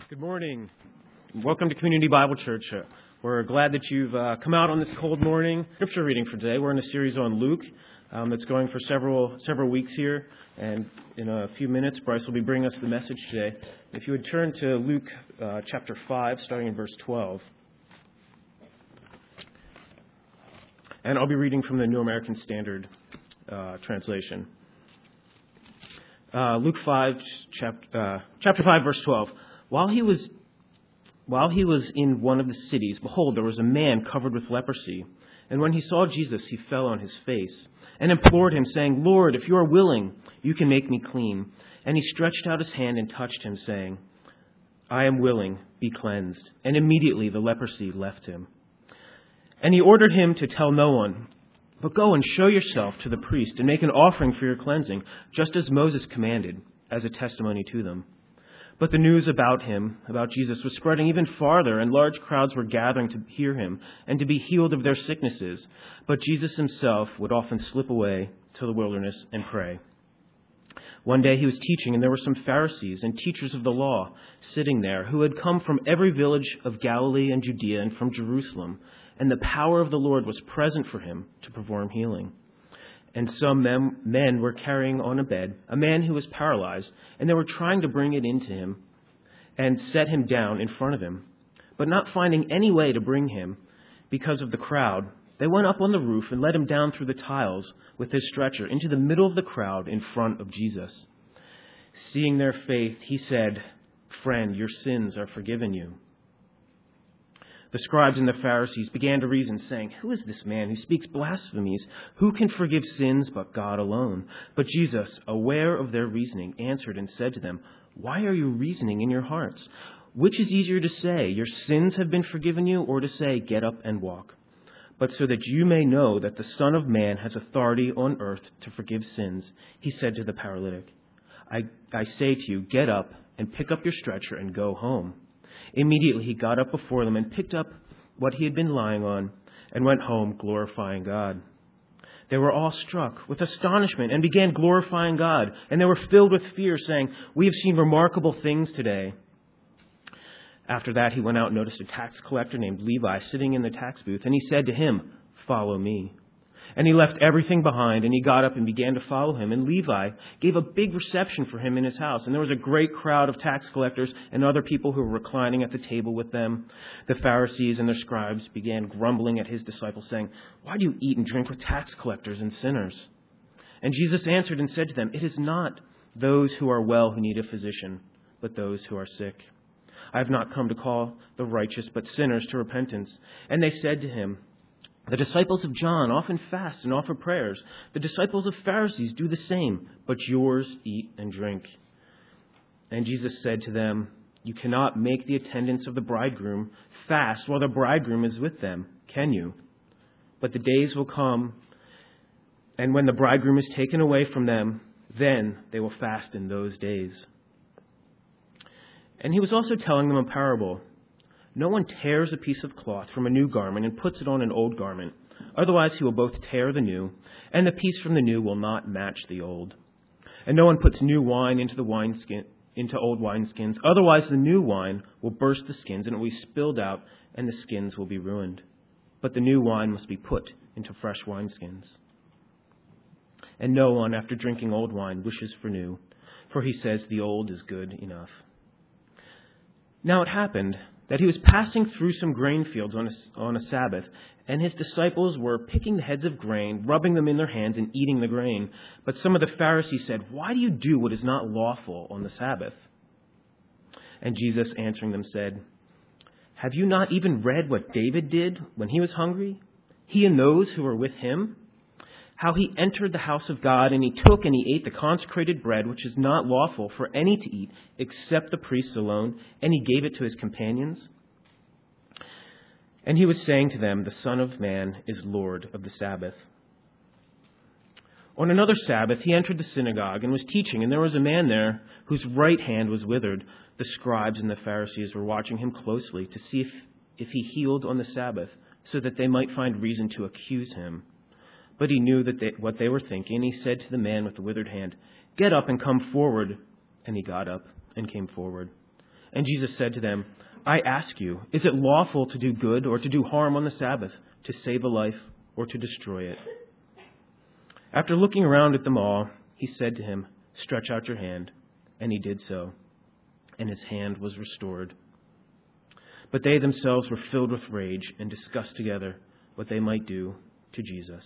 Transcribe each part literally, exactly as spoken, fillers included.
Good morning. Welcome to Community Bible Church. Uh, we're glad that you've uh, come out on this cold morning. Scripture reading for today. We're in a series on Luke um, that's going for several several weeks here. And in a few minutes, Bryce will be bringing us the message today. If you would turn to Luke uh, chapter five, starting in verse twelve. And I'll be reading from the New American Standard uh, translation. Uh, Luke five, chapter, uh, chapter five, verse twelve. While he was while he was in one of the cities, behold, there was a man covered with leprosy. And when he saw Jesus, he fell on his face and implored him, saying, Lord, if you are willing, you can make me clean. And he stretched out his hand and touched him, saying, I am willing, be cleansed. And immediately the leprosy left him. And he ordered him to tell no one, but go and show yourself to the priest and make an offering for your cleansing, just as Moses commanded, as a testimony to them. But the news about him, about Jesus, was spreading even farther, and large crowds were gathering to hear him and to be healed of their sicknesses. But Jesus himself would often slip away to the wilderness and pray. One day he was teaching, and there were some Pharisees and teachers of the law sitting there who had come from every village of Galilee and Judea and from Jerusalem, and the power of the Lord was present for him to perform healing. And some men, men were carrying on a bed a man who was paralyzed, and they were trying to bring it into him and set him down in front of him. But not finding any way to bring him because of the crowd, they went up on the roof and let him down through the tiles with his stretcher into the middle of the crowd in front of Jesus. Seeing their faith, he said, Friend, your sins are forgiven you. The scribes and the Pharisees began to reason, saying, Who is this man who speaks blasphemies? Who can forgive sins but God alone? But Jesus, aware of their reasoning, answered and said to them, Why are you reasoning in your hearts? Which is easier to say, Your sins have been forgiven you, or to say, Get up and walk? But so that you may know that the Son of Man has authority on earth to forgive sins, he said to the paralytic, I, I say to you, get up and pick up your stretcher and go home. Immediately he got up before them and picked up what he had been lying on and went home glorifying God. They were all struck with astonishment and began glorifying God. And they were filled with fear, saying, We have seen remarkable things today. After that he went out and noticed a tax collector named Levi sitting in the tax booth. And he said to him, Follow me. And he left everything behind, and he got up and began to follow him. And Levi gave a big reception for him in his house. And there was a great crowd of tax collectors and other people who were reclining at the table with them. The Pharisees and their scribes began grumbling at his disciples, saying, Why do you eat and drink with tax collectors and sinners? And Jesus answered and said to them, It is not those who are well who need a physician, but those who are sick. I have not come to call the righteous, but sinners to repentance. And they said to him, The disciples of John often fast and offer prayers. The disciples of Pharisees do the same, but yours eat and drink. And Jesus said to them, You cannot make the attendants of the bridegroom fast while the bridegroom is with them, can you? But the days will come, and when the bridegroom is taken away from them, then they will fast in those days. And he was also telling them a parable. No one tears a piece of cloth from a new garment and puts it on an old garment. Otherwise he will both tear the new, and the piece from the new will not match the old. And no one puts new wine into the wineskin, into old wineskins. Otherwise the new wine will burst the skins, and it will be spilled out, and the skins will be ruined. But the new wine must be put into fresh wineskins. And no one, after drinking old wine, wishes for new, for he says the old is good enough. Now it happened that he was passing through some grain fields on a, on a Sabbath, and his disciples were picking the heads of grain, rubbing them in their hands, and eating the grain. But some of the Pharisees said, Why do you do what is not lawful on the Sabbath? And Jesus answering them said, Have you not even read what David did when he was hungry? He and those who were with him? How he entered the house of God, and he took and he ate the consecrated bread, which is not lawful for any to eat except the priests alone, and he gave it to his companions. And he was saying to them, The Son of Man is Lord of the Sabbath. On another Sabbath, he entered the synagogue and was teaching, and there was a man there whose right hand was withered. The scribes and the Pharisees were watching him closely to see if, if he healed on the Sabbath, so that they might find reason to accuse him. But he knew that they, what they were thinking. He said to the man with the withered hand, Get up and come forward. And he got up and came forward. And Jesus said to them, I ask you, is it lawful to do good or to do harm on the Sabbath, to save a life or to destroy it? After looking around at them all, he said to him, stretch out your hand. And he did so, and his hand was restored. But they themselves were filled with rage and discussed together what they might do to Jesus.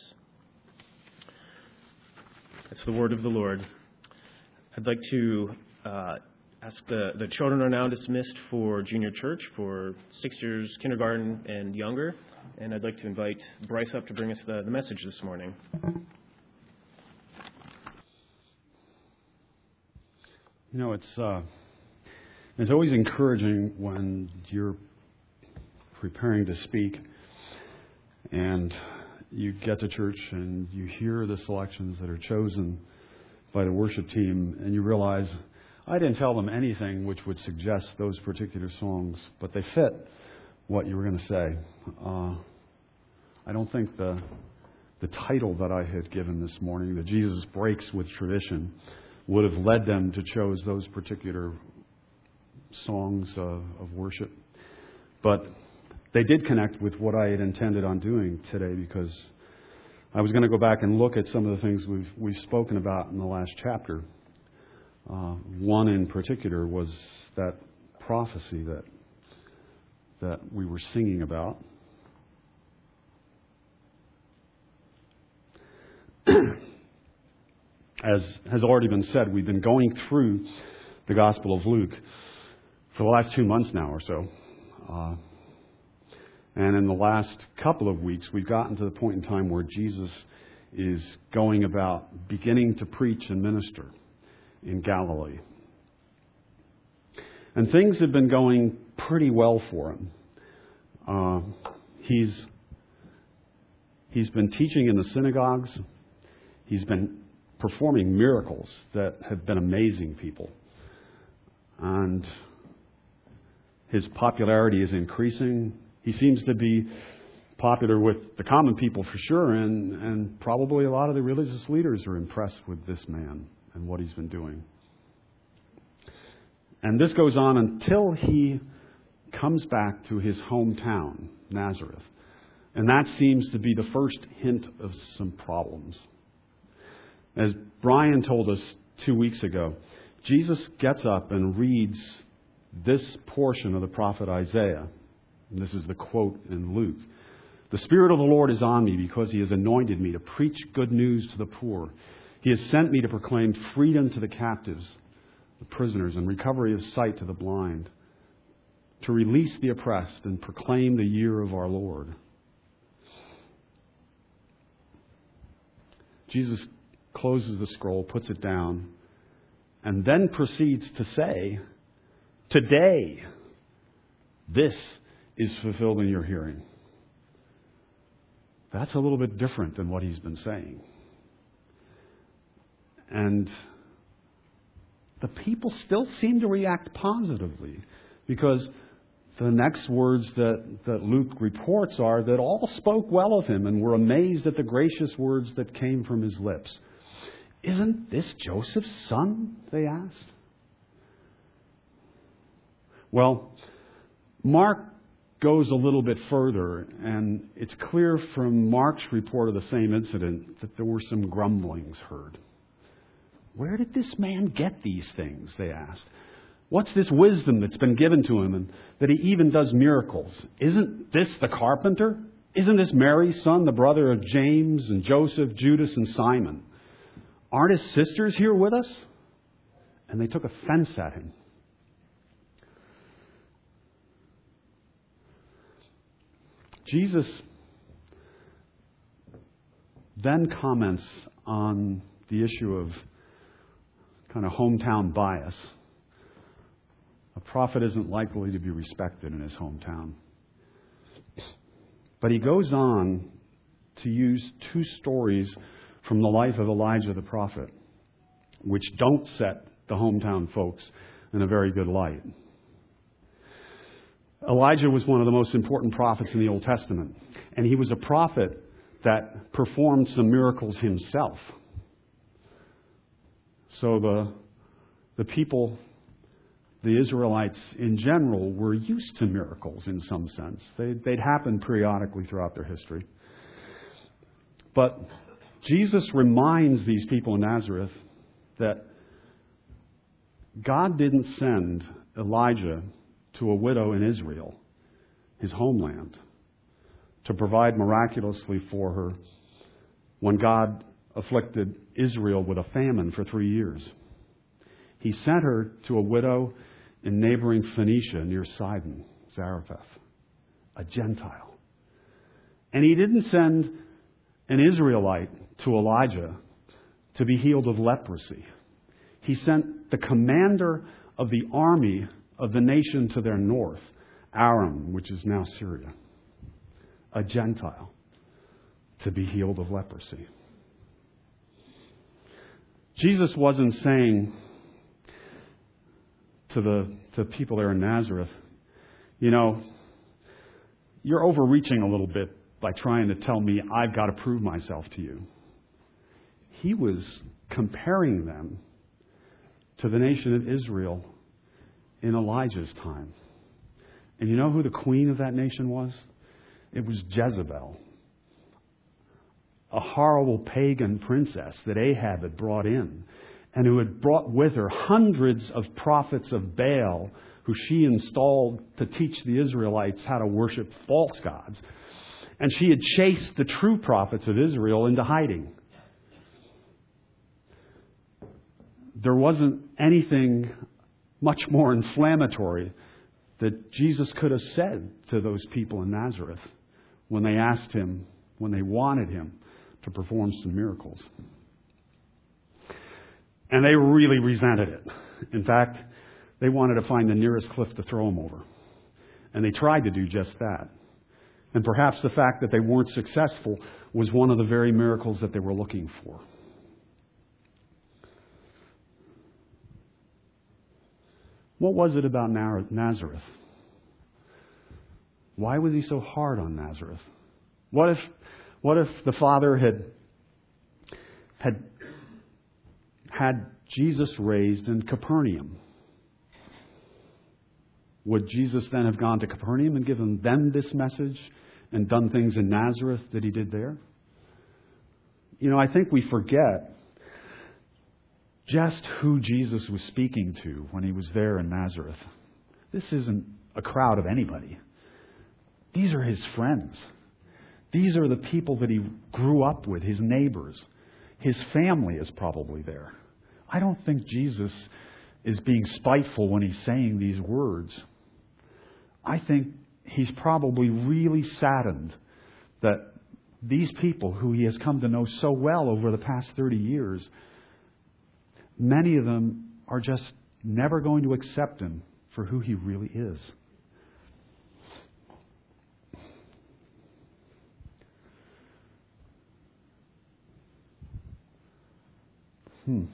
That's the word of the Lord. I'd like to uh, ask the, the children are now dismissed for junior church for six years kindergarten and younger. And I'd like to invite Bryce up to bring us the, the message this morning. You know, it's uh, it's always encouraging when you're preparing to speak and you get to church and you hear the selections that are chosen by the worship team and you realize, I didn't tell them anything which would suggest those particular songs, but they fit what you were going to say. Uh, I don't think the the title that I had given this morning, that Jesus breaks with tradition, would have led them to choose those particular songs of, of worship. But they did connect with what I had intended on doing today, because I was going to go back and look at some of the things we've we've spoken about in the last chapter. Uh, one in particular was that prophecy that that we were singing about. As has already been said, we've been going through the Gospel of Luke for the last two months now or so. Uh, and in the last couple of weeks, we've gotten to the point in time where Jesus is going about beginning to preach and minister in Galilee. And things have been going pretty well for him. Uh, he's he's been teaching in the synagogues. He's been performing miracles that have been amazing people. And his popularity is increasing. He seems to be popular with the common people for sure, and, and probably a lot of the religious leaders are impressed with this man and what he's been doing. And this goes on until he comes back to his hometown, Nazareth. And that seems to be the first hint of some problems. As Brian told us two weeks ago, Jesus gets up and reads this portion of the prophet Isaiah. And this is the quote in Luke. The Spirit of the Lord is on me because He has anointed me to preach good news to the poor. He has sent me to proclaim freedom to the captives, the prisoners, and recovery of sight to the blind, to release the oppressed and proclaim the year of our Lord. Jesus closes the scroll, puts it down, and then proceeds to say, today, this is fulfilled in your hearing. That's a little bit different than what he's been saying. And the people still seem to react positively, because the next words that, that Luke reports are that all spoke well of him and were amazed at the gracious words that came from his lips. Isn't this Joseph's son? They asked. Well, Mark goes a little bit further, and it's clear from Mark's report of the same incident that there were some grumblings heard. Where did this man get these things? They asked. What's this wisdom that's been given to him, and that he even does miracles? Isn't this the carpenter? Isn't this Mary's son, the brother of James and Joseph, Judas, and Simon? Aren't his sisters here with us? And they took offense at him. Jesus then comments on the issue of kind of hometown bias. A prophet isn't likely to be respected in his hometown. But he goes on to use two stories from the life of Elijah the prophet, which don't set the hometown folks in a very good light. Elijah was one of the most important prophets in the Old Testament, and he was a prophet that performed some miracles himself. So the, the people the Israelites in general were used to miracles in some sense. They, they'd happened periodically throughout their history. But Jesus reminds these people in Nazareth that God didn't send Elijah to a widow in Israel, his homeland, to provide miraculously for her when God afflicted Israel with a famine for three years. He sent her to a widow in neighboring Phoenicia near Sidon, Zarephath, a Gentile. And he didn't send an Israelite to Elijah to be healed of leprosy. He sent the commander of the army of the nation to their north, Aram, which is now Syria, a Gentile, to be healed of leprosy. Jesus wasn't saying to the to people there in Nazareth, you know, you're overreaching a little bit by trying to tell me I've got to prove myself to you. He was comparing them to the nation of Israel in Elijah's time. And you know who the queen of that nation was? It was Jezebel, a horrible pagan princess that Ahab had brought in, and who had brought with her hundreds of prophets of Baal who she installed to teach the Israelites how to worship false gods. And she had chased the true prophets of Israel into hiding. There wasn't anything much more inflammatory that Jesus could have said to those people in Nazareth when they asked him, when they wanted him to perform some miracles. And they really resented it. In fact, they wanted to find the nearest cliff to throw him over. And they tried to do just that. And perhaps the fact that they weren't successful was one of the very miracles that they were looking for. What was it about Nazareth? Why was he so hard on Nazareth? What if, what if the Father had had had Jesus raised in Capernaum? Would Jesus then have gone to Capernaum and given them this message and done things in Nazareth that he did there? You know, I think we forget just who Jesus was speaking to when he was there in Nazareth. This isn't a crowd of anybody. These are his friends. These are the people that he grew up with, his neighbors. His family is probably there. I don't think Jesus is being spiteful when he's saying these words. I think he's probably really saddened that these people who he has come to know so well over the past thirty years, many of them are just never going to accept him for who he really is. Hmm.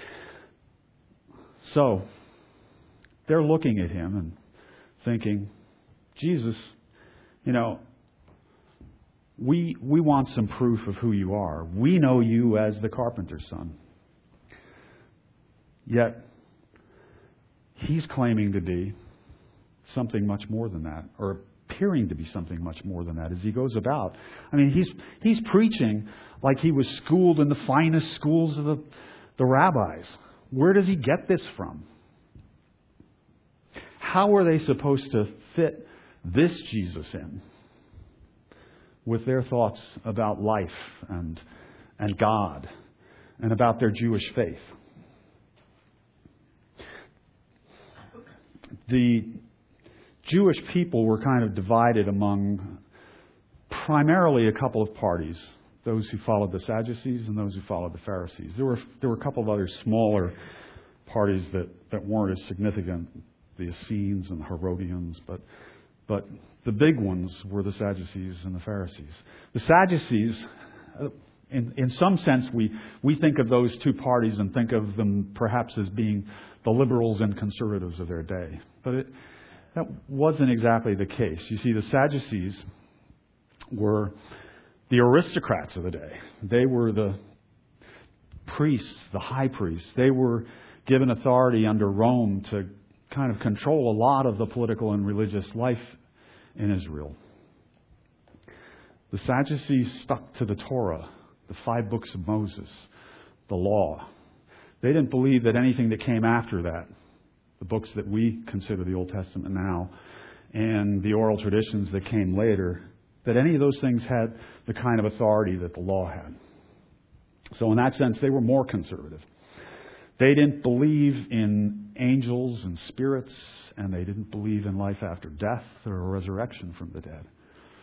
So, they're looking at him and thinking, Jesus, you know, we we want some proof of who you are. We know you as the carpenter's son. Yet, he's claiming to be something much more than that, or appearing to be something much more than that as he goes about. I mean, he's he's preaching like he was schooled in the finest schools of the, the rabbis. Where does he get this from? How are they supposed to fit this Jesus in with their thoughts about life and and God and about their Jewish faith? The Jewish people were kind of divided among primarily a couple of parties. Those who followed the Sadducees and those who followed the Pharisees. There were there were a couple of other smaller parties that, that weren't as significant, the Essenes and the Herodians, but but the big ones were the Sadducees and the Pharisees. The Sadducees, in in some sense, we we think of those two parties and think of them perhaps as being the liberals and conservatives of their day, but it, that wasn't exactly the case. You see, the Sadducees were the aristocrats of the day. They were the priests, the high priests. They were given authority under Rome to kind of control a lot of the political and religious life in Israel. The Sadducees stuck to the Torah, the five books of Moses, the law. They didn't believe that anything that came after that, the books that we consider the Old Testament now, and the oral traditions that came later, that any of those things had the kind of authority that the law had. So in that sense, they were more conservative. They didn't believe in angels and spirits, and they didn't believe in life after death or a resurrection from the dead.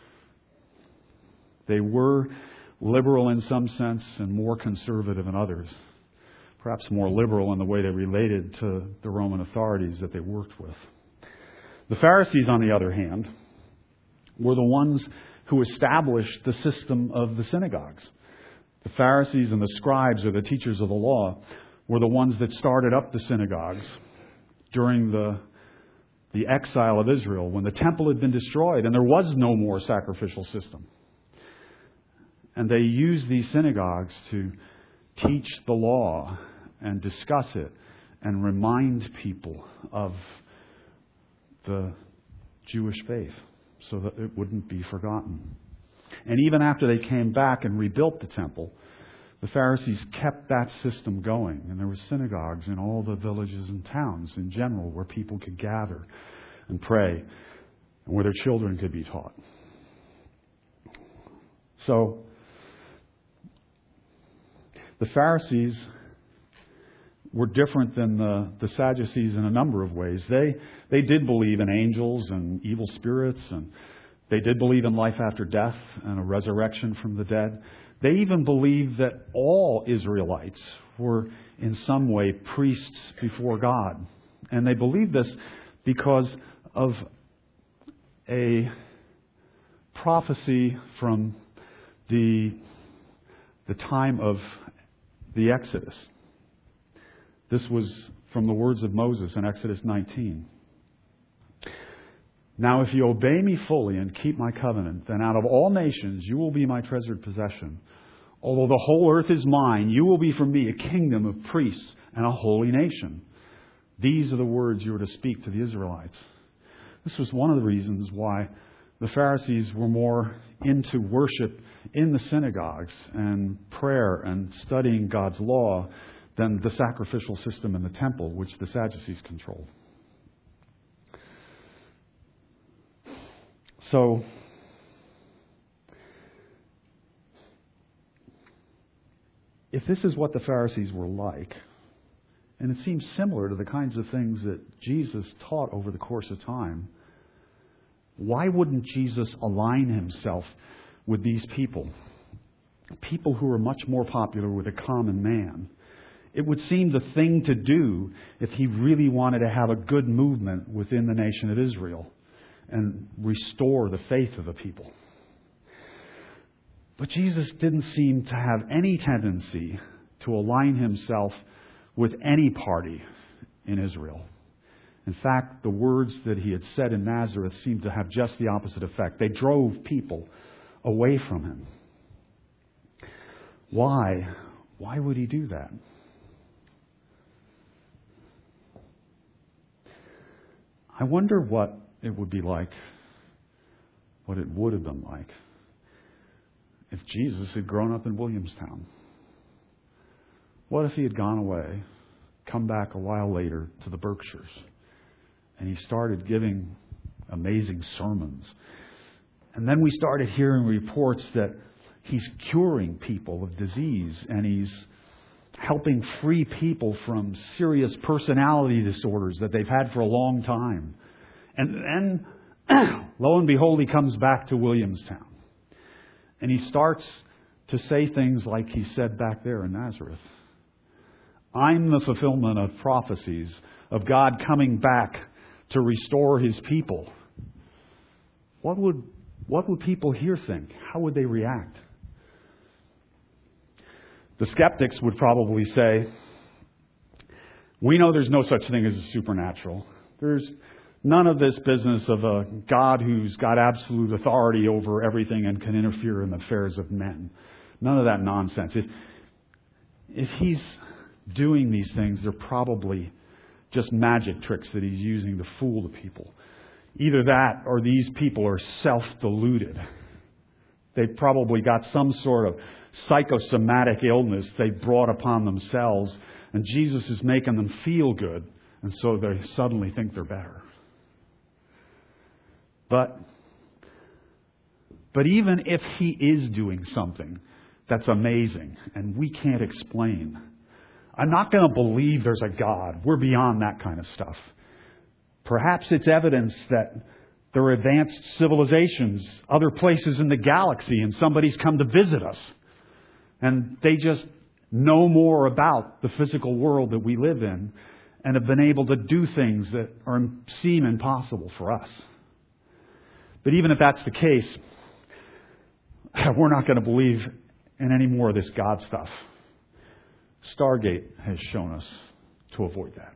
They were liberal in some sense and more conservative in others. Perhaps more liberal in the way they related to the Roman authorities that they worked with. The Pharisees, on the other hand, were the ones who established the system of the synagogues. The Pharisees and the scribes, or the teachers of the law, were the ones that started up the synagogues during the, the exile of Israel, when the temple had been destroyed and there was no more sacrificial system. And they used these synagogues to teach the law and discuss it and remind people of the Jewish faith so that it wouldn't be forgotten. And even after they came back and rebuilt the temple, the Pharisees kept that system going. And there were synagogues in all the villages and towns in general where people could gather and pray and where their children could be taught. So, the Pharisees were different than the, the Sadducees in a number of ways. They, they did believe in angels and evil spirits, and they did believe in life after death and a resurrection from the dead. They even believed that all Israelites were in some way priests before God. And they believed this because of a prophecy from the, the time of the Exodus. This was from the words of Moses in Exodus nineteen. Now, if you obey me fully and keep my covenant, then out of all nations you will be my treasured possession. Although the whole earth is mine, you will be for me a kingdom of priests and a holy nation. These are the words you are to speak to the Israelites. This was one of the reasons why the Pharisees were more into worship in the synagogues and prayer and studying God's law than the sacrificial system in the temple, which the Sadducees controlled. So, if this is what the Pharisees were like, and it seems similar to the kinds of things that Jesus taught over the course of time, why wouldn't Jesus align himself with these people? People who are much more popular with a common man. It would seem the thing to do if he really wanted to have a good movement within the nation of Israel and restore the faith of the people. But Jesus didn't seem to have any tendency to align himself with any party in Israel. In fact, the words that he had said in Nazareth seemed to have just the opposite effect. They drove people away from him. Why? Why would he do that? I wonder what it would be like, what it would have been like, if Jesus had grown up in Williamstown. What if he had gone away, come back a while later to the Berkshires, and he started giving amazing sermons. And then we started hearing reports that he's curing people of disease, and he's helping free people from serious personality disorders that they've had for a long time. And then, lo and behold, he comes back to Williamstown. And he starts to say things like he said back there in Nazareth. I'm the fulfillment of prophecies of God coming back to restore his people. What would, what would people here think? How would they react? The skeptics would probably say, we know there's no such thing as a supernatural. There's none of this business of a God who's got absolute authority over everything and can interfere in the affairs of men. None of that nonsense. If, if he's doing these things, they're probably just magic tricks that he's using to fool the people. Either that or these people are self-deluded. They've probably got some sort of psychosomatic illness they brought upon themselves, and Jesus is making them feel good, and so they suddenly think they're better. But, but even if he is doing something that's amazing and we can't explain, I'm not going to believe there's a God. We're beyond that kind of stuff. Perhaps it's evidence that there are advanced civilizations, other places in the galaxy, and somebody's come to visit us. And they just know more about the physical world that we live in and have been able to do things that are, seem impossible for us. But even if that's the case, we're not going to believe in any more of this God stuff. Stargate has shown us to avoid that.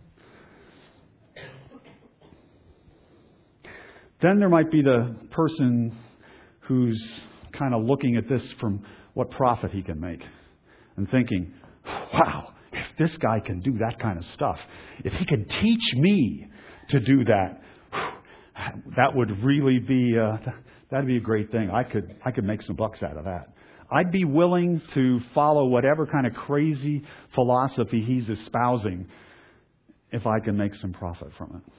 Then there might be the person who's kind of looking at this from what profit he can make and thinking, wow, if this guy can do that kind of stuff, if he can teach me to do that, that would really be uh, that'd be a great thing. I could I could make some bucks out of that. I'd be willing to follow whatever kind of crazy philosophy he's espousing if I can make some profit from it.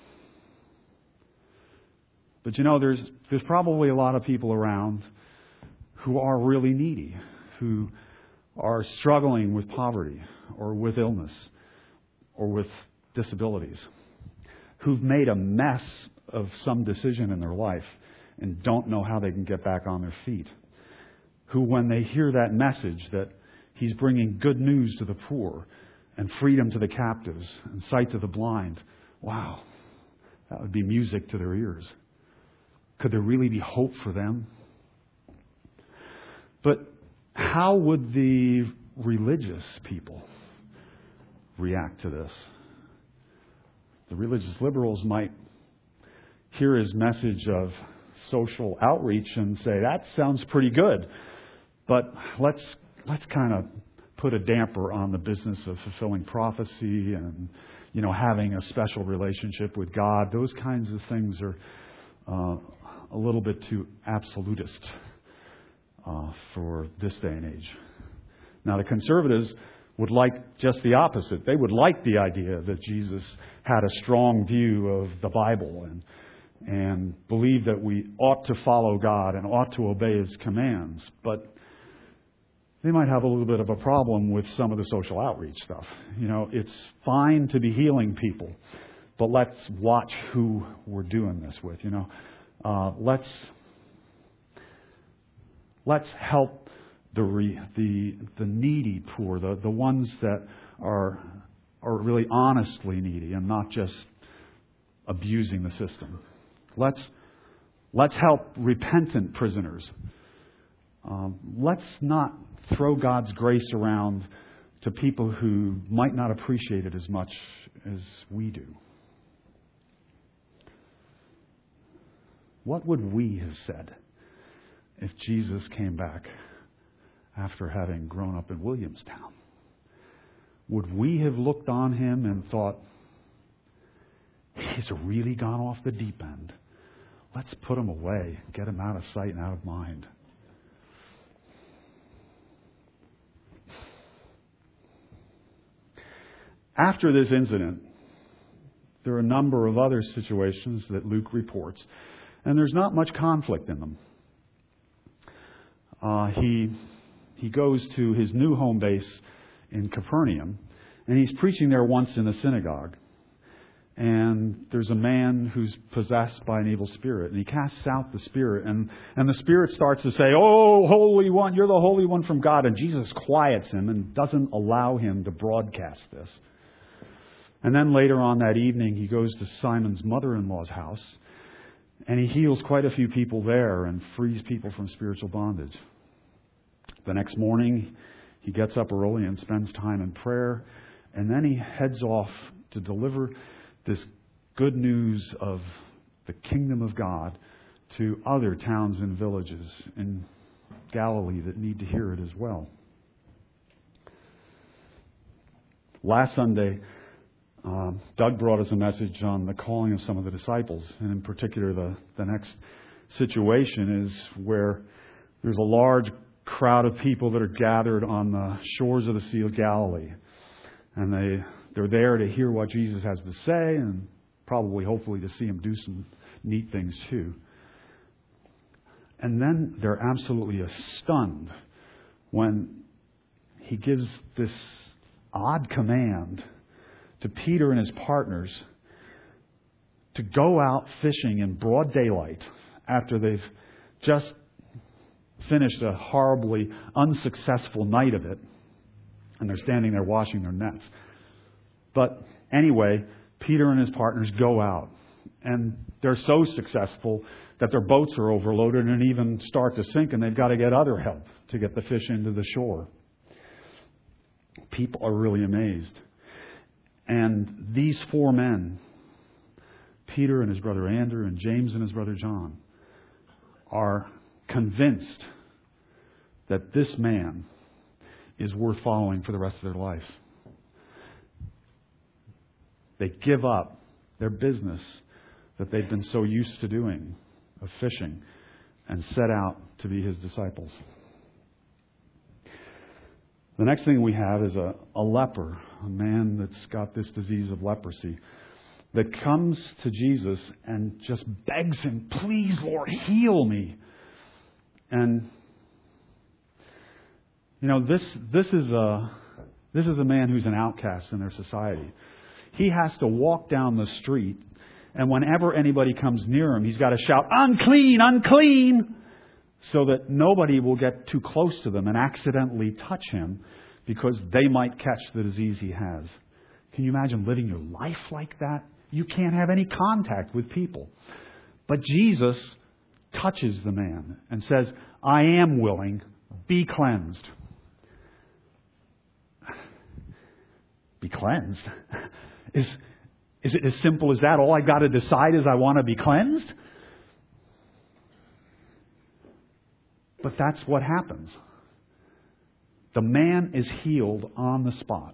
But you know, there's there's probably a lot of people around who are really needy, who are struggling with poverty or with illness or with disabilities, who've made a mess of some decision in their life and don't know how they can get back on their feet. Who, when they hear that message that he's bringing good news to the poor and freedom to the captives and sight to the blind, wow, that would be music to their ears. Could there really be hope for them? But how would the religious people react to this? The religious liberals might hear his message of social outreach and say, that sounds pretty good, but let's let's kind of put a damper on the business of fulfilling prophecy and, you know, having a special relationship with God. Those kinds of things are uh, a little bit too absolutist uh, for this day and age. Now, the conservatives would like just the opposite. They would like the idea that Jesus had a strong view of the Bible and and believe that we ought to follow God and ought to obey His commands. But they might have a little bit of a problem with some of the social outreach stuff. You know, it's fine to be healing people, but let's watch who we're doing this with. You know, uh, let's let's help the re, the the needy poor, the the ones that are are really honestly needy and not just abusing the system. Let's let's help repentant prisoners. Um, let's not throw God's grace around to people who might not appreciate it as much as we do. What would we have said if Jesus came back after having grown up in Williamstown? Would we have looked on Him and thought, he's really gone off the deep end. Let's put him away, get him out of sight and out of mind. After this incident, there are a number of other situations that Luke reports, and there's not much conflict in them. Uh, he he goes to his new home base in Capernaum, and he's preaching there once in a synagogue. And there's a man who's possessed by an evil spirit. And he casts out the spirit. And, and the spirit starts to say, oh, Holy One, you're the Holy One from God. And Jesus quiets him and doesn't allow him to broadcast this. And then later on that evening, he goes to Simon's mother-in-law's house. And he heals quite a few people there and frees people from spiritual bondage. The next morning, he gets up early and spends time in prayer. And then he heads off to deliver this good news of the kingdom of God to other towns and villages in Galilee that need to hear it as well. Last Sunday, Um, Doug brought us a message on the calling of some of the disciples, and in particular the, the next situation is where there's a large crowd of people that are gathered on the shores of the Sea of Galilee. And they, they're there to hear what Jesus has to say and probably, hopefully, to see Him do some neat things too. And then they're absolutely stunned when He gives this odd command to Peter and his partners to go out fishing in broad daylight after they've just finished a horribly unsuccessful night of it. And they're standing there washing their nets. But anyway, Peter and his partners go out. And they're so successful that their boats are overloaded and even start to sink, and they've got to get other help to get the fish into the shore. People are really amazed. And these four men, Peter and his brother Andrew and James and his brother John, are convinced that this man is worth following for the rest of their life. They give up their business that they've been so used to doing, of fishing, and set out to be His disciples. The next thing we have is a, a leper, a man that's got this disease of leprosy, that comes to Jesus and just begs Him, "Please, Lord, heal me." And you know, this this is a this is a man who's an outcast in their society. He has to walk down the street, and whenever anybody comes near him, he's got to shout, "Unclean, unclean!" so that nobody will get too close to them and accidentally touch him, because they might catch the disease he has. Can you imagine living your life like that? You can't have any contact with people. But Jesus touches the man and says, "I am willing, be cleansed." Be cleansed? Is, is it as simple as that? All I got to decide is I want to be cleansed? But that's what happens. The man is healed on the spot.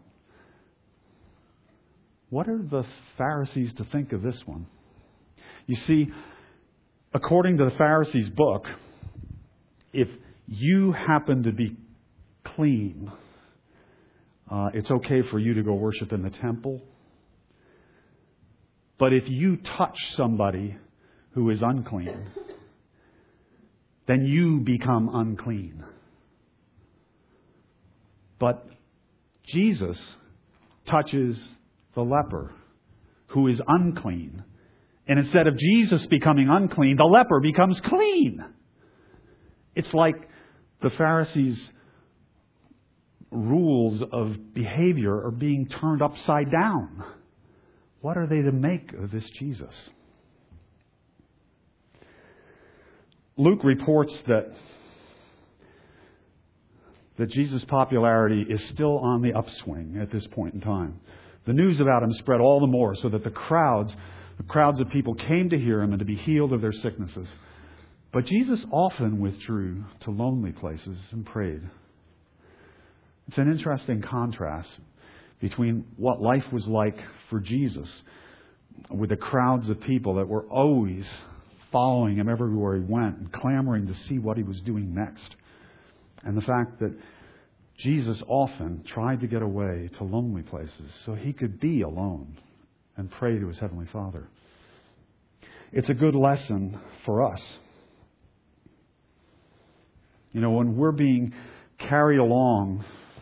What are the Pharisees to think of this one? You see, according to the Pharisees' book, if you happen to be clean, uh, it's okay for you to go worship in the temple. But if you touch somebody who is unclean, then you become unclean. But Jesus touches the leper who is unclean. And instead of Jesus becoming unclean, the leper becomes clean. It's like the Pharisees' rules of behavior are being turned upside down. What are they to make of this Jesus? Luke reports that that Jesus' popularity is still on the upswing at this point in time. The news about Him spread all the more, so that the crowds, the crowds of people came to hear Him and to be healed of their sicknesses. But Jesus often withdrew to lonely places and prayed. It's an interesting contrast between what life was like for Jesus, with the crowds of people that were always following Him everywhere He went and clamoring to see what He was doing next. And the fact that Jesus often tried to get away to lonely places so He could be alone and pray to His Heavenly Father. It's a good lesson for us. You know, when we're being carried along,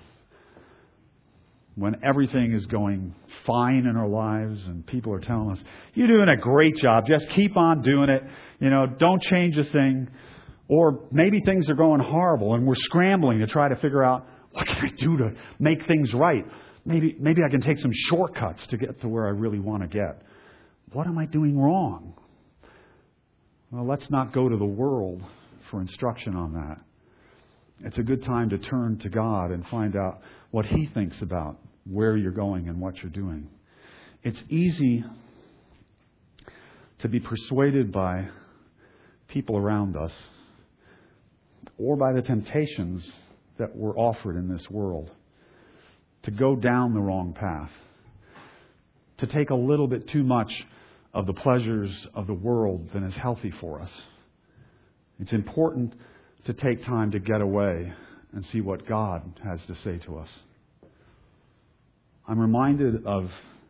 when everything is going fine in our lives and people are telling us, "You're doing a great job, just keep on doing it, you know, don't change a thing." Or maybe things are going horrible and we're scrambling to try to figure out, what can I do to make things right? Maybe maybe I can take some shortcuts to get to where I really want to get. What am I doing wrong? Well, let's not go to the world for instruction on that. It's a good time to turn to God and find out what He thinks about where you're going and what you're doing. It's easy to be persuaded by people around us or by the temptations that we're offered in this world to go down the wrong path, to take a little bit too much of the pleasures of the world than is healthy for us. It's important to take time to get away and see what God has to say to us. I'm reminded of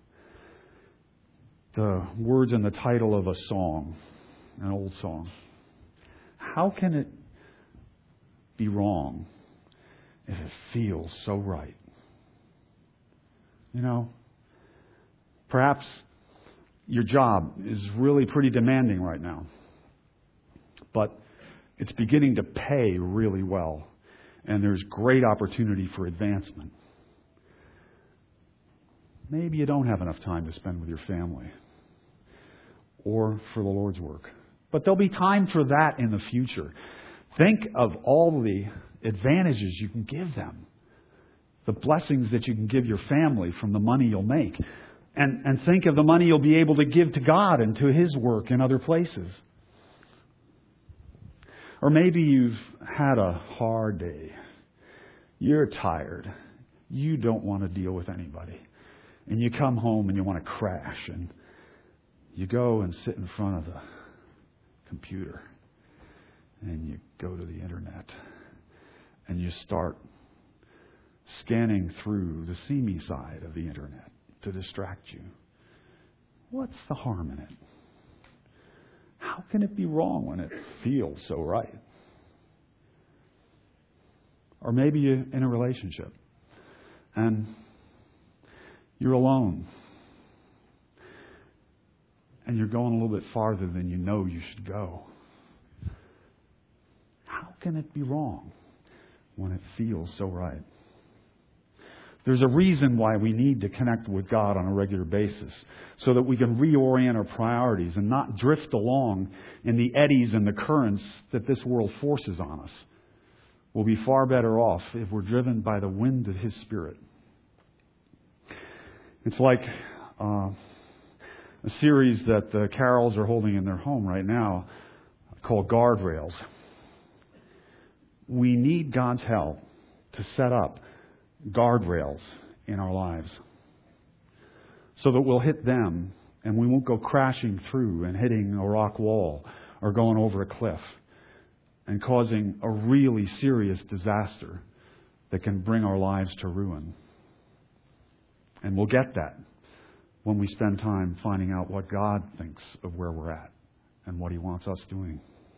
the words in the title of a song, an old song. How can it be wrong if it feels so right? You know, perhaps your job is really pretty demanding right now, but it's beginning to pay really well, and there's great opportunity for advancement. Maybe you don't have enough time to spend with your family or for the Lord's work, but there'll be time for that in the future. Think of all the advantages you can give them, the blessings that you can give your family from the money you'll make, and, and think of the money you'll be able to give to God and to His work in other places. Or maybe you've had a hard day. You're tired. You don't want to deal with anybody. And you come home and you want to crash. And you go and sit in front of the computer. And you go to the internet. And you start scanning through the see me side of the internet to distract you. What's the harm in it? How can it be wrong when it feels so right? Or maybe you're in a relationship and you're alone and you're going a little bit farther than you know you should go. How can it be wrong when it feels so right? There's a reason why we need to connect with God on a regular basis, so that we can reorient our priorities and not drift along in the eddies and the currents that this world forces on us. We'll be far better off if we're driven by the wind of His Spirit. It's like uh, a series that the Carols are holding in their home right now called Guardrails. We need God's help to set up guardrails in our lives so that we'll hit them and we won't go crashing through and hitting a rock wall or going over a cliff and causing a really serious disaster that can bring our lives to ruin. And we'll get that when we spend time finding out what God thinks of where we're at and what He wants us doing.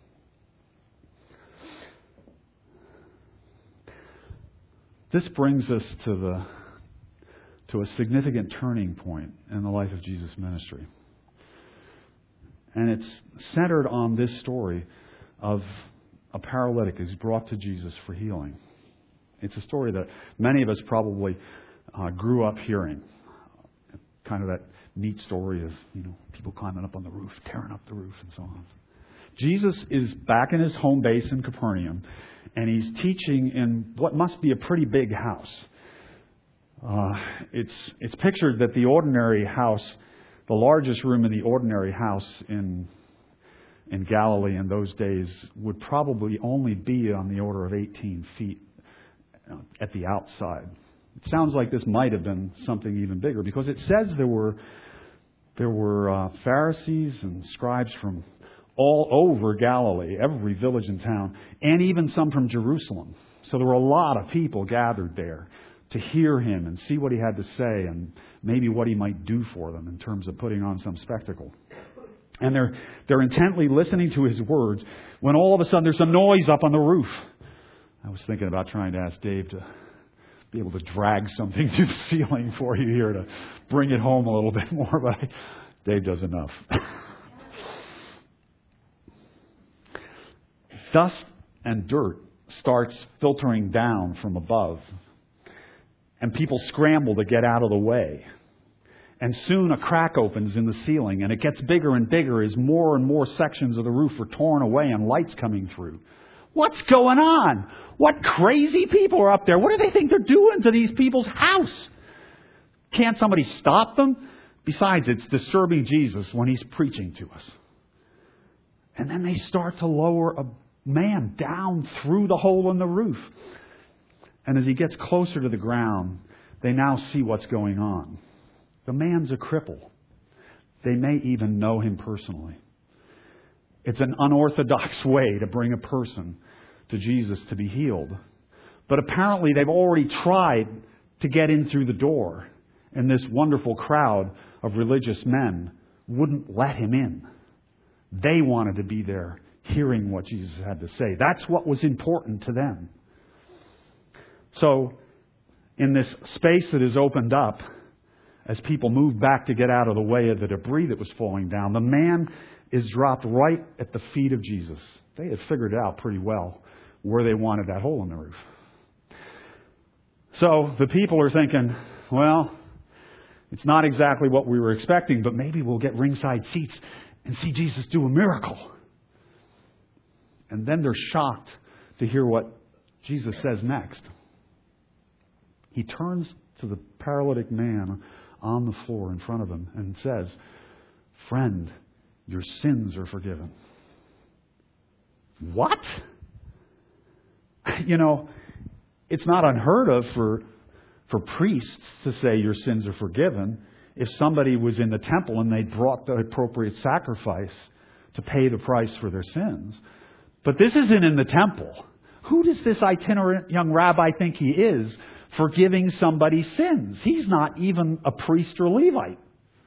This brings us to the to a significant turning point in the life of Jesus' ministry. And it's centered on this story of a paralytic who's brought to Jesus for healing. It's a story that many of us probably uh, grew up hearing. Kind of that neat story of, you know, people climbing up on the roof, tearing up the roof and so on. Jesus is back in his home base in Capernaum, and he's teaching in what must be a pretty big house. Uh, it's it's pictured that the ordinary house, the largest room in the ordinary house in in Galilee in those days, would probably only be on the order of eighteen feet at the outside. It sounds like this might have been something even bigger, because it says there were there were uh, Pharisees and scribes from all over Galilee, every village and town, and even some from Jerusalem. So there were a lot of people gathered there to hear him and see what he had to say and maybe what he might do for them in terms of putting on some spectacle. And they're they're intently listening to his words when all of a sudden there's some noise up on the roof. I was thinking about trying to ask Dave to be able to drag something to the ceiling for you here to bring it home a little bit more, but I, Dave does enough. Dust and dirt starts filtering down from above, and people scramble to get out of the way. And soon a crack opens in the ceiling, and it gets bigger and bigger as more and more sections of the roof are torn away and lights coming through. What's going on? What crazy people are up there? What do they think they're doing to these people's house? Can't somebody stop them? Besides, it's disturbing Jesus when he's preaching to us. And then they start to lower a man down through the hole in the roof. And as he gets closer to the ground, they now see what's going on. The man's a cripple. They may even know him personally. It's an unorthodox way to bring a person to Jesus to be healed. But apparently they've already tried to get in through the door, and this wonderful crowd of religious men wouldn't let him in. They wanted to be there hearing what Jesus had to say. That's what was important to them. So, in this space that is opened up, as people move back to get out of the way of the debris that was falling down, the man is dropped right at the feet of Jesus. They had figured it out pretty well where they wanted that hole in the roof. So the people are thinking, well, it's not exactly what we were expecting, but maybe we'll get ringside seats and see Jesus do a miracle. And then they're shocked to hear what Jesus says next. He turns to the paralytic man on the floor in front of him and says, "Friend, your sins are forgiven." What? You know, it's not unheard of for, for priests to say your sins are forgiven if somebody was in the temple and they brought the appropriate sacrifice to pay the price for their sins. But this isn't in the temple. Who does this itinerant young rabbi think he is, forgiving somebody's sins? He's not even a priest or Levite.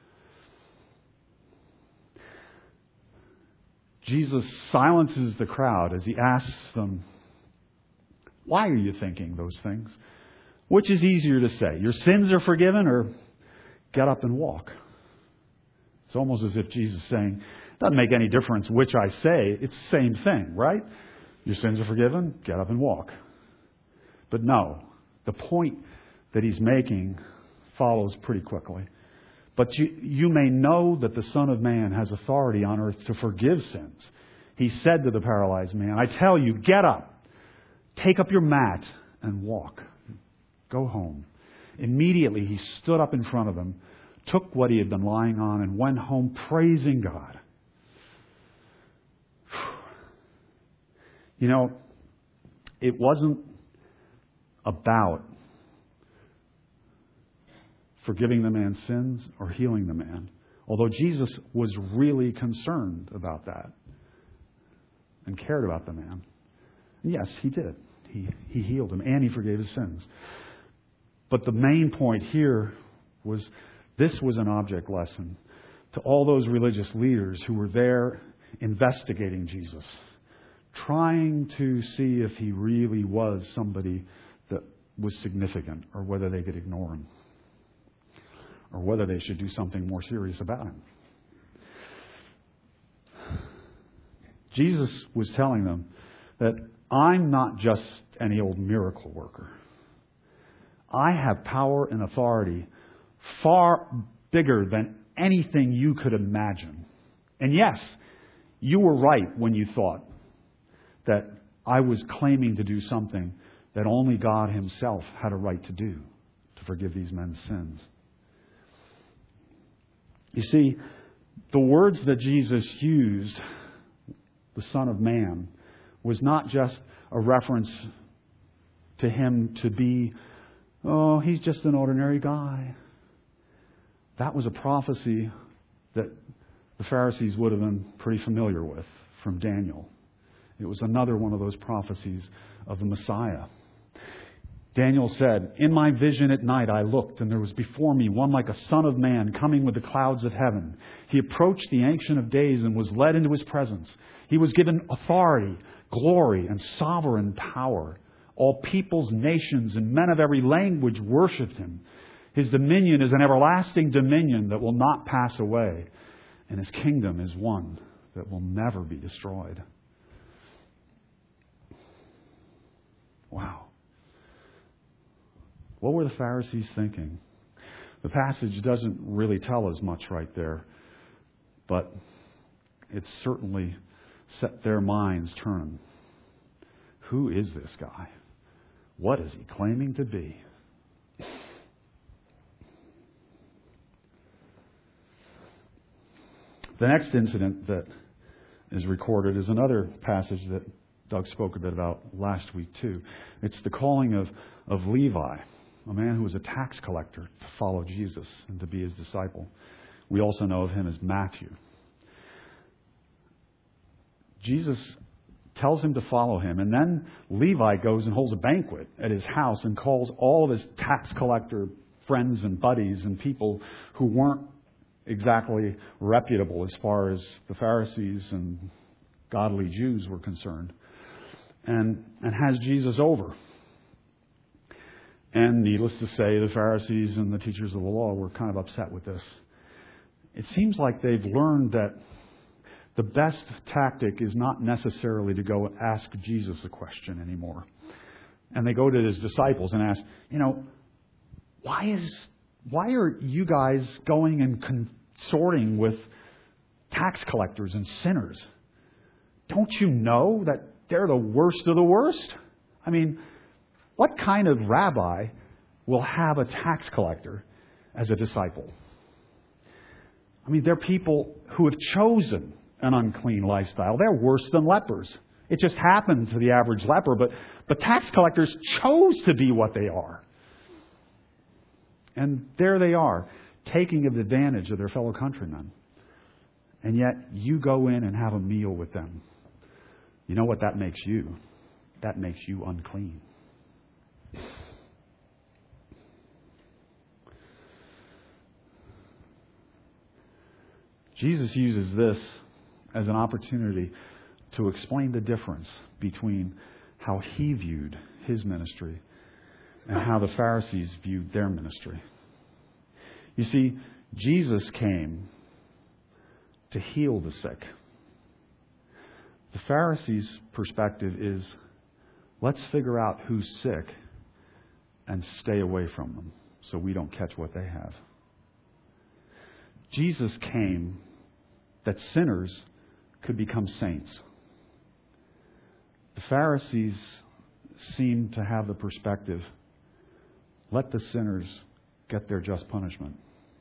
Jesus silences the crowd as he asks them, why are you thinking those things? Which is easier to say, your sins are forgiven, or get up and walk? It's almost as if Jesus is saying, it doesn't make any difference which I say, it's the same thing, right? Your sins are forgiven, get up and walk. But no, the point that he's making follows pretty quickly. But you, you may know that the Son of Man has authority on earth to forgive sins. He said to the paralyzed man, I tell you, get up, take up your mat and walk. Go home. Immediately he stood up in front of them, took what he had been lying on, and went home praising God. You know, it wasn't about forgiving the man's sins or healing the man. Although Jesus was really concerned about that and cared about the man. And yes, he did. He, he healed him and he forgave his sins. But the main point here was this was an object lesson to all those religious leaders who were there investigating Jesus, trying to see if he really was somebody that was significant or whether they could ignore him, or whether they should do something more serious about him. Jesus was telling them that I'm not just any old miracle worker. I have power and authority far bigger than anything you could imagine. And yes, you were right when you thought that I was claiming to do something that only God Himself had a right to do, to forgive these men's sins. You see, the words that Jesus used, the Son of Man, was not just a reference to Him to be, oh, He's just an ordinary guy. That was a prophecy that the Pharisees would have been pretty familiar with from Daniel. It was another one of those prophecies of the Messiah. Daniel said, in my vision at night I looked, and there was before me one like a son of man coming with the clouds of heaven. He approached the Ancient of Days and was led into His presence. He was given authority, glory, and sovereign power. All peoples, nations, and men of every language worshipped Him. His dominion is an everlasting dominion that will not pass away, and His kingdom is one that will never be destroyed. Wow. What were the Pharisees thinking? The passage doesn't really tell us much right there, but it certainly set their minds turning. Who is this guy? What is he claiming to be? The next incident that is recorded is another passage that Doug spoke a bit about last week too. It's the calling of, of Levi, a man who was a tax collector, to follow Jesus and to be His disciple. We also know of him as Matthew. Jesus tells him to follow him, and then Levi goes and holds a banquet at his house and calls all of his tax collector friends and buddies and people who weren't exactly reputable as far as the Pharisees and godly Jews were concerned, and, and has Jesus over. And needless to say, the Pharisees and the teachers of the law were kind of upset with this. It seems like they've learned that the best tactic is not necessarily to go ask Jesus a question anymore. And they go to his disciples and ask, you know, why is why are you guys going and consorting with tax collectors and sinners? Don't you know that they're the worst of the worst? I mean, what kind of rabbi will have a tax collector as a disciple? I mean, they're people who have chosen an unclean lifestyle. They're worse than lepers. It just happened to the average leper, but, but tax collectors chose to be what they are. And there they are, taking advantage of their fellow countrymen. And yet, you go in and have a meal with them. You know what that makes you? That makes you unclean. Jesus uses this as an opportunity to explain the difference between how he viewed his ministry and how the Pharisees viewed their ministry. You see, Jesus came to heal the sick. The Pharisees' perspective is, let's figure out who's sick and stay away from them so we don't catch what they have. Jesus came that sinners could become saints. The Pharisees seem to have the perspective, let the sinners get their just punishment.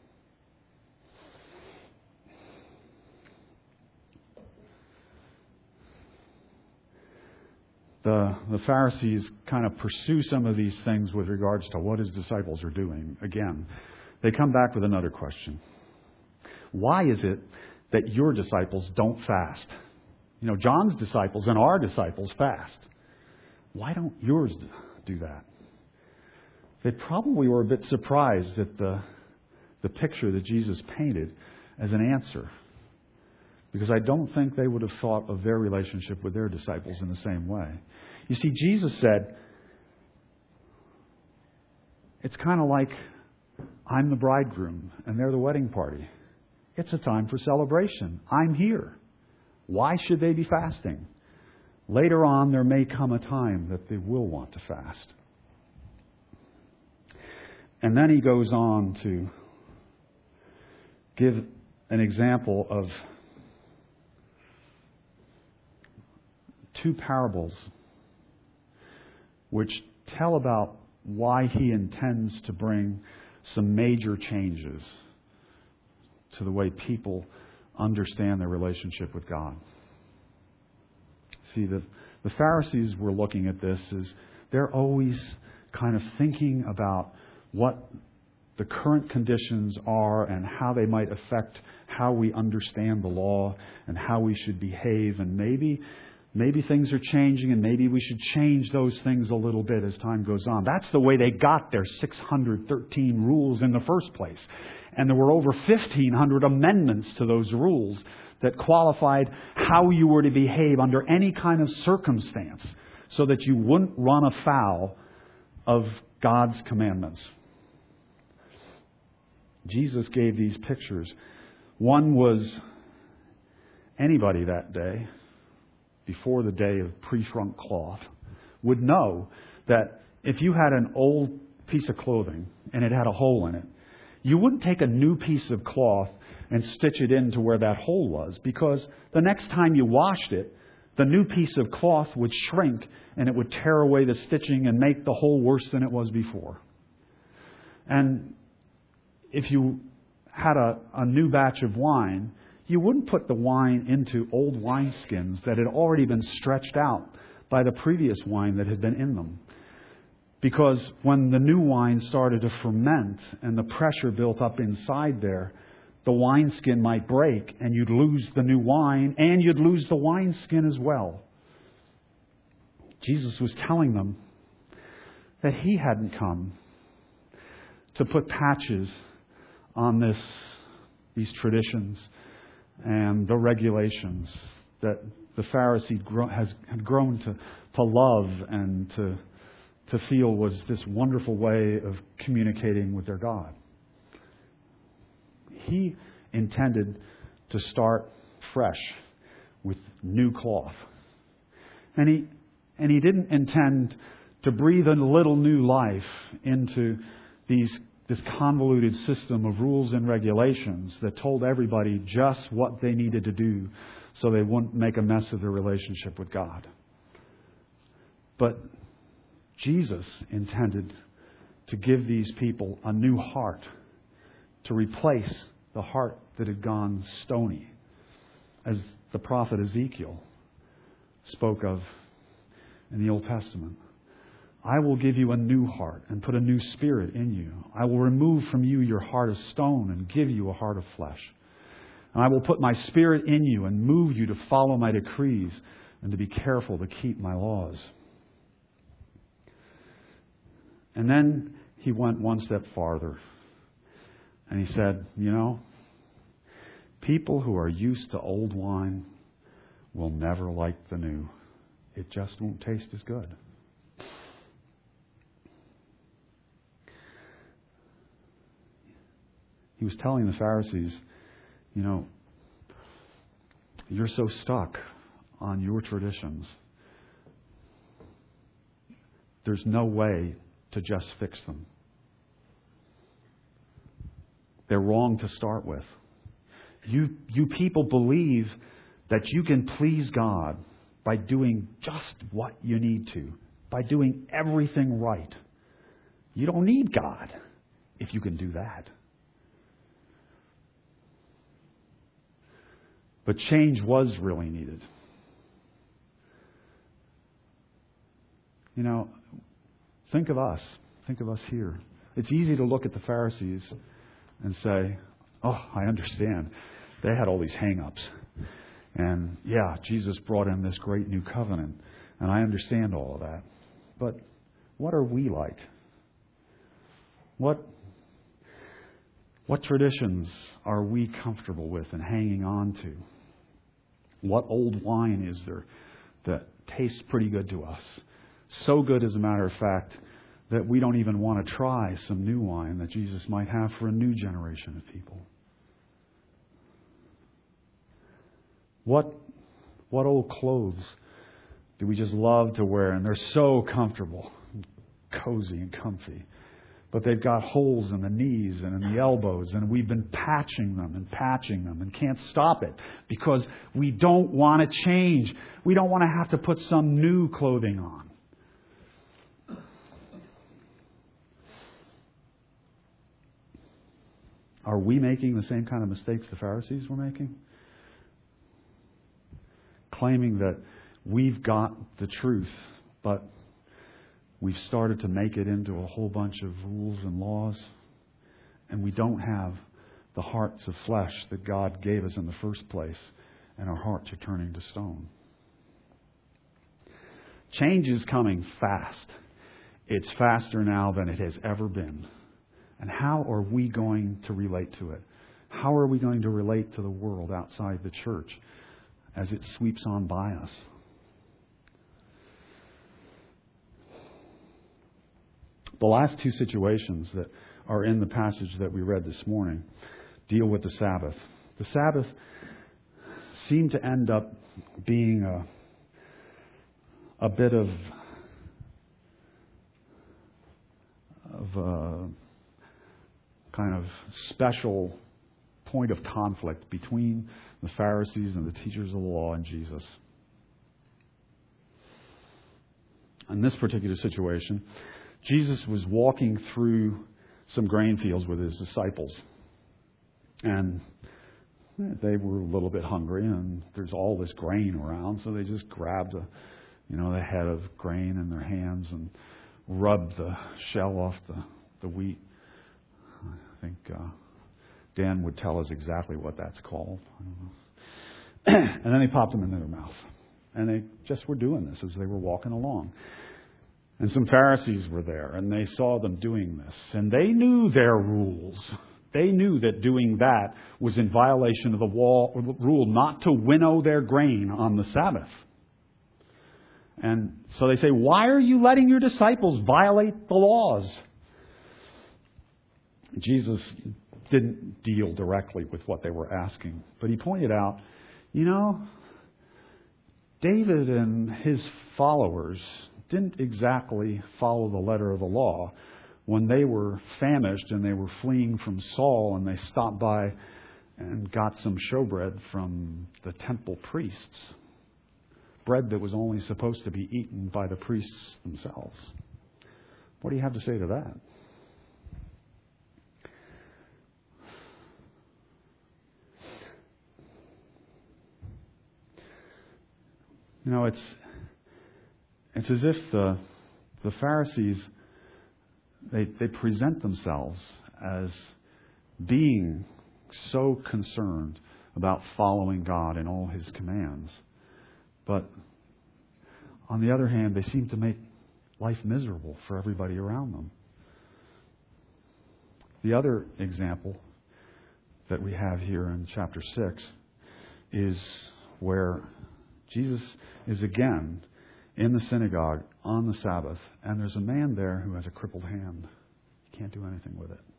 The, the Pharisees kind of pursue some of these things with regards to what his disciples are doing. Again, they come back with another question. Why is it that your disciples don't fast? You know, John's disciples and our disciples fast. Why don't yours do that? They probably were a bit surprised at the, the picture that Jesus painted as an answer. Because I don't think they would have thought of their relationship with their disciples in the same way. You see, Jesus said, it's kind of like I'm the bridegroom and they're the wedding party. It's a time for celebration. I'm here. Why should they be fasting? Later on, there may come a time that they will want to fast. And then he goes on to give an example of two parables which tell about why he intends to bring some major changes to the way people understand their relationship with God. See, the, the Pharisees were looking at this as they're always kind of thinking about what the current conditions are and how they might affect how we understand the law and how we should behave. And maybe, maybe things are changing and maybe we should change those things a little bit as time goes on. That's the way they got their six hundred thirteen rules in the first place. And there were over fifteen hundred amendments to those rules that qualified how you were to behave under any kind of circumstance so that you wouldn't run afoul of God's commandments. Jesus gave these pictures. One was anybody that day, before the day of pre-shrunk cloth, would know that if you had an old piece of clothing and it had a hole in it, you wouldn't take a new piece of cloth and stitch it into where that hole was, because the next time you washed it, the new piece of cloth would shrink and it would tear away the stitching and make the hole worse than it was before. And if you had a, a new batch of wine, you wouldn't put the wine into old wineskins that had already been stretched out by the previous wine that had been in them. Because when the new wine started to ferment and the pressure built up inside there, the wineskin might break and you'd lose the new wine and you'd lose the wineskin as well. Jesus was telling them that He hadn't come to put patches on this, these traditions and the regulations that the Pharisee has had grown to, to love and to, to feel was this wonderful way of communicating with their God. He intended to start fresh with new cloth. And he and he didn't intend to breathe a little new life into these this convoluted system of rules and regulations that told everybody just what they needed to do so they wouldn't make a mess of their relationship with God. But Jesus intended to give these people a new heart, to replace the heart that had gone stony, as the prophet Ezekiel spoke of in the Old Testament. I will give you a new heart and put a new spirit in you. I will remove from you your heart of stone and give you a heart of flesh. And I will put my spirit in you and move you to follow my decrees and to be careful to keep my laws. And then He went one step farther. And He said, you know, people who are used to old wine will never like the new. It just won't taste as good. He was telling the Pharisees, you know, you're so stuck on your traditions. There's no way to just fix them. They're wrong to start with. You, you people believe that you can please God by doing just what you need to, by doing everything right. You don't need God if you can do that. But change was really needed. You know, think of us. Think of us here. It's easy to look at the Pharisees and say, oh, I understand. They had all these hang-ups. And yeah, Jesus brought in this great new covenant. And I understand all of that. But what are we like? What, what traditions are we comfortable with and hanging on to? What old wine is there that tastes pretty good to us? So good, as a matter of fact, that we don't even want to try some new wine that Jesus might have for a new generation of people. What, what old clothes do we just love to wear? And they're so comfortable, and cozy and comfy. But they've got holes in the knees and in the elbows, and we've been patching them and patching them and can't stop it because we don't want to change. We don't want to have to put some new clothing on. Are we making the same kind of mistakes the Pharisees were making? Claiming that we've got the truth, but we've started to make it into a whole bunch of rules and laws, and we don't have the hearts of flesh that God gave us in the first place, and our hearts are turning to stone. Change is coming fast. It's faster now than it has ever been. And how are we going to relate to it? How are we going to relate to the world outside the church as it sweeps on by us? The last two situations that are in the passage that we read this morning deal with the Sabbath. The Sabbath seemed to end up being a, a bit of, of a kind of special point of conflict between the Pharisees and the teachers of the law and Jesus. In this particular situation, Jesus was walking through some grain fields with His disciples. And they were a little bit hungry, and there's all this grain around, so they just grabbed a, you know, the head of grain in their hands and rubbed the shell off the, the wheat. I think uh, Dan would tell us exactly what that's called. I don't know. And then they popped them into their mouth. And they just were doing this as they were walking along. And some Pharisees were there, and they saw them doing this. And they knew their rules. They knew that doing that was in violation of the wall, rule not to winnow their grain on the Sabbath. And so they say, why are you letting your disciples violate the laws? Jesus didn't deal directly with what they were asking, but he pointed out, you know, David and his followers didn't exactly follow the letter of the law when they were famished and they were fleeing from Saul and they stopped by and got some showbread from the temple priests. Bread that was only supposed to be eaten by the priests themselves. What do you have to say to that? You know, it's it's as if the the Pharisees they they present themselves as being so concerned about following God and all His commands. But on the other hand, they seem to make life miserable for everybody around them. The other example that we have here in chapter six is where Jesus is again in the synagogue on the Sabbath, and there's a man there who has a crippled hand. He can't do anything with it.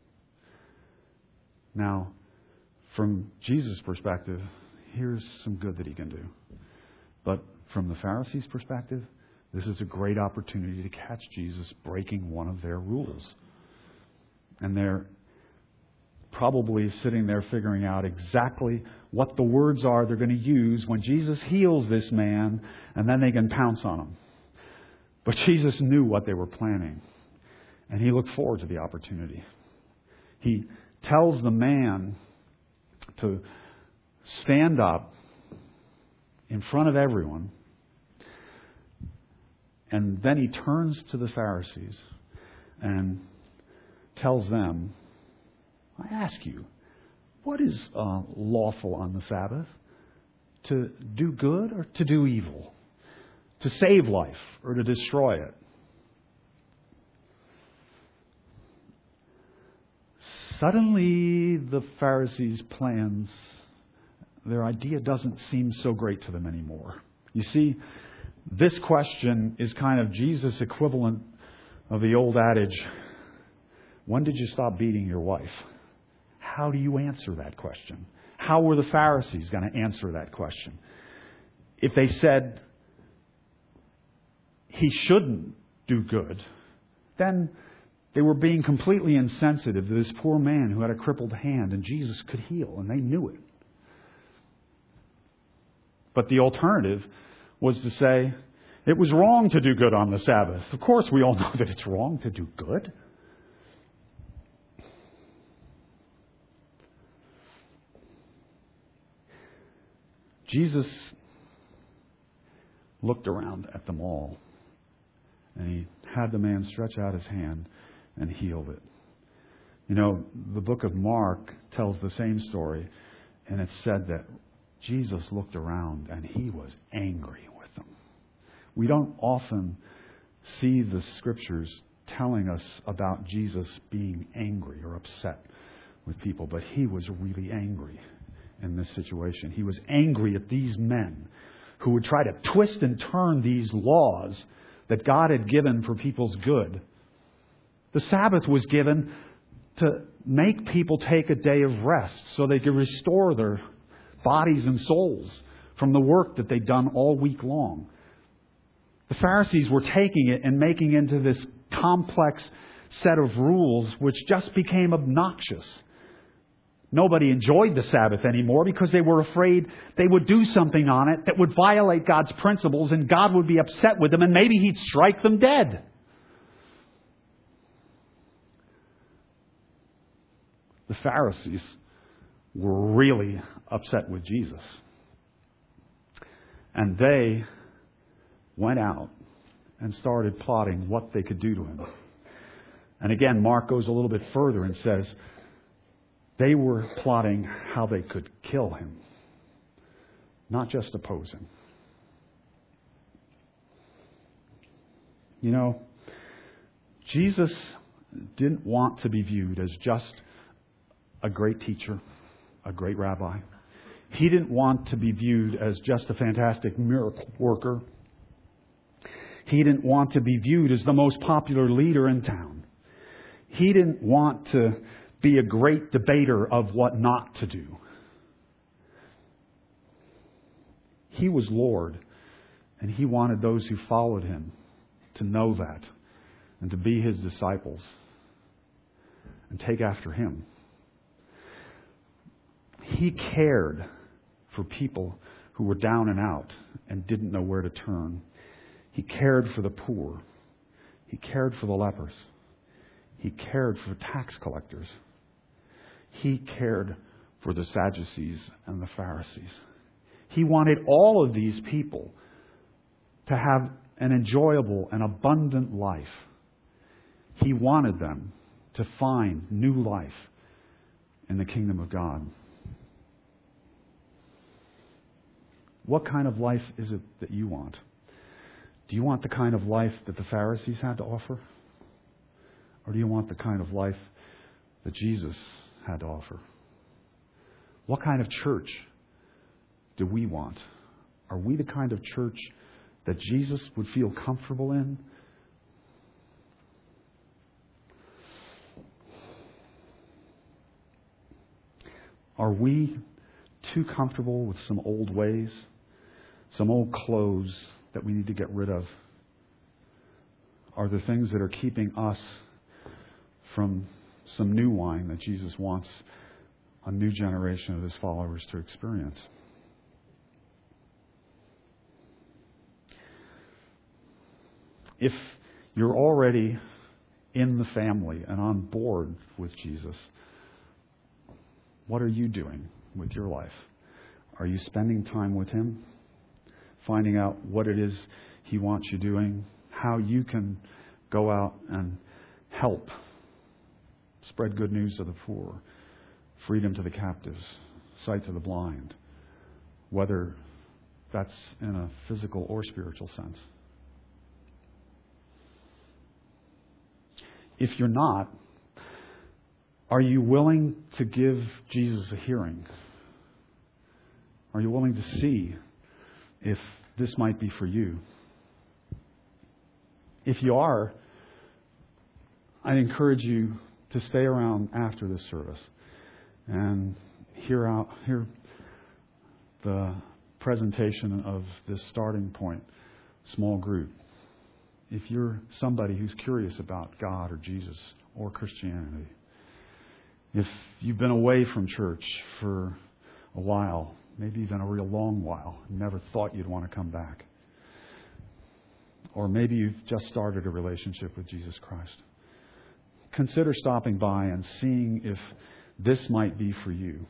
Now, from Jesus' perspective, here's some good that he can do. But from the Pharisees' perspective, this is a great opportunity to catch Jesus breaking one of their rules. And they're probably sitting there figuring out exactly what the words are they're going to use when Jesus heals this man, and then they can pounce on him. But Jesus knew what they were planning, and he looked forward to the opportunity. He tells the man to stand up in front of everyone, and then he turns to the Pharisees and tells them, I ask you, what is uh, lawful on the Sabbath? To do good or to do evil? To save life or to destroy it? Suddenly, the Pharisees' plans, their idea doesn't seem so great to them anymore. You see, this question is kind of Jesus' equivalent of the old adage, when did you stop beating your wife? How do you answer that question? How were the Pharisees going to answer that question? If they said he shouldn't do good, then they were being completely insensitive to this poor man who had a crippled hand and Jesus could heal, and they knew it. But the alternative was to say it was wrong to do good on the Sabbath. Of course, we all know that it's wrong to do good. Jesus looked around at them all, and he had the man stretch out his hand and healed it. You know, the book of Mark tells the same story, and it said that Jesus looked around and he was angry with them. We don't often see the Scriptures telling us about Jesus being angry or upset with people, but he was really angry in this situation. He was angry at these men who would try to twist and turn these laws that God had given for people's good. The Sabbath was given to make people take a day of rest so they could restore their bodies and souls from the work that they'd done all week long. The Pharisees were taking it and making it into this complex set of rules which just became obnoxious. Nobody enjoyed the Sabbath anymore because they were afraid they would do something on it that would violate God's principles and God would be upset with them and maybe He'd strike them dead. The Pharisees were really upset with Jesus. And they went out and started plotting what they could do to Him. And again, Mark goes a little bit further and says, They were plotting how they could kill him, not just oppose him. You know, Jesus didn't want to be viewed as just a great teacher, a great rabbi. He didn't want to be viewed as just a fantastic miracle worker. He didn't want to be viewed as the most popular leader in town. He didn't want to be a great debater of what not to do. He was Lord, and He wanted those who followed Him to know that and to be His disciples and take after Him. He cared for people who were down and out and didn't know where to turn. He cared for the poor. He cared for the lepers. He cared for tax collectors. He cared for the Sadducees and the Pharisees. He wanted all of these people to have an enjoyable and abundant life. He wanted them to find new life in the kingdom of God. What kind of life is it that you want? Do you want the kind of life that the Pharisees had to offer? Or do you want the kind of life that Jesus had to offer? What kind of church do we want? Are we the kind of church that Jesus would feel comfortable in? Are we too comfortable with some old ways, some old clothes that we need to get rid of? Are there things that are keeping us from some new wine that Jesus wants a new generation of His followers to experience? If you're already in the family and on board with Jesus, what are you doing with your life? Are you spending time with Him? Finding out what it is He wants you doing? How you can go out and help spread good news to the poor, freedom to the captives, sight to the blind, whether that's in a physical or spiritual sense. If you're not, are you willing to give Jesus a hearing? Are you willing to see if this might be for you? If you are, I encourage you to stay around after this service and hear out hear the presentation of this starting point small group. If you're somebody who's curious about God or Jesus or Christianity, if you've been away from church for a while, maybe even a real long while, never thought you'd want to come back, or maybe you've just started a relationship with Jesus Christ, consider stopping by and seeing if this might be for you.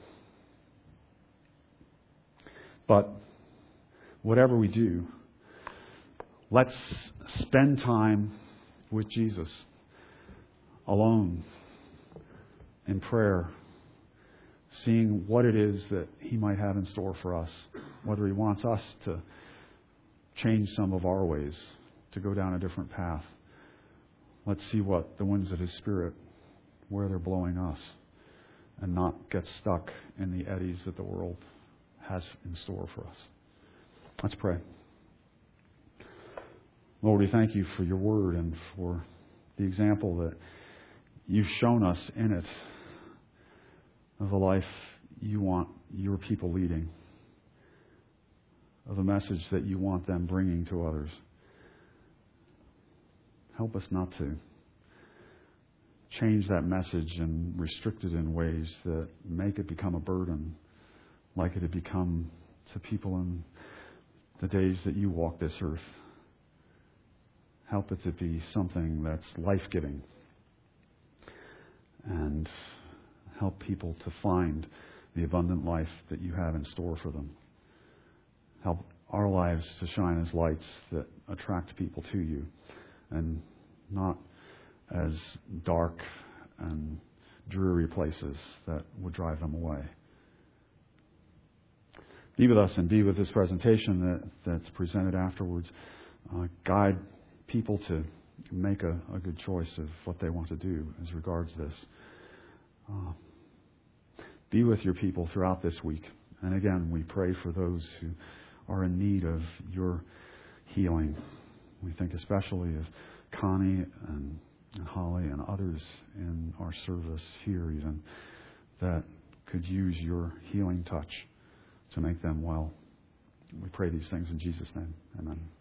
But whatever we do, let's spend time with Jesus alone in prayer, seeing what it is that He might have in store for us, whether He wants us to change some of our ways, to go down a different path. Let's see what the winds of His Spirit, where they're blowing us, and not get stuck in the eddies that the world has in store for us. Let's pray. Lord, we thank You for Your Word and for the example that You've shown us in it of a life You want Your people leading, of a message that You want them bringing to others. Help us not to change that message and restrict it in ways that make it become a burden, like it had become to people in the days that You walked this earth. Help it to be something that's life-giving, and help people to find the abundant life that You have in store for them. Help our lives to shine as lights that attract people to You, and not as dark and dreary places that would drive them away. Be with us and be with this presentation that, that's presented afterwards. Uh, guide people to make a, a good choice of what they want to do as regards this. Uh, be with your people throughout this week. And again, we pray for those who are in need of your healing. We think especially of Connie and, and Holly and others in our service here even that could use your healing touch to make them well. We pray these things in Jesus' name. Amen.